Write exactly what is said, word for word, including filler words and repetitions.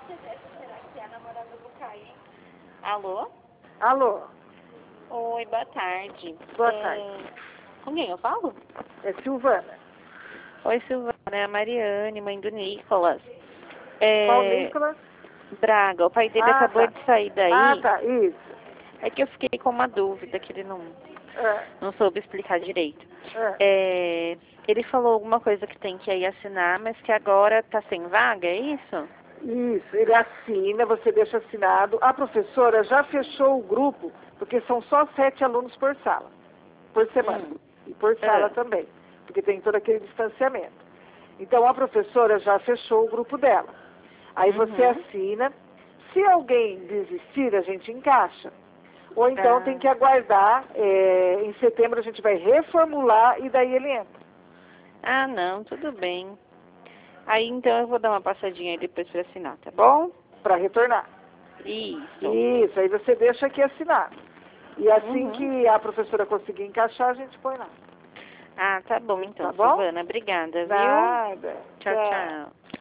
Alô? Alô? Oi, boa tarde. Boa É, tarde. Com quem eu falo? É Silvana. Oi, Silvana, é a Mariane, mãe do Nicolas. Qual É, Nicolas? Braga, o pai dele Ah, acabou tá. de sair daí. Ah, tá. Isso. É que eu fiquei com uma dúvida que ele não, É, não soube explicar direito. é. É, ele falou alguma coisa que tem que ir assinar, mas que agora tá sem vaga, é isso? Isso. Ele assina, você deixa assinado. A professora já fechou o grupo, porque são só sete alunos por sala, por semana. Hum. E por sala Ah. também, porque tem todo aquele distanciamento. Então, a professora já fechou o grupo dela. Aí você Uhum. assina. Se alguém desistir, a gente encaixa. Ou então Ah. tem que aguardar, é, em setembro a gente vai reformular e daí ele entra. Ah, não, tudo bem. Aí então eu vou dar uma passadinha aí depois pra assinar, tá bom? Para retornar. Isso. Isso, aí você deixa aqui assinar. E assim Uhum. que a professora conseguir encaixar, a gente põe lá. Ah, tá bom então, Tá bom? Silvana. Obrigada, viu? Nada. Tchau, Tchau. tchau.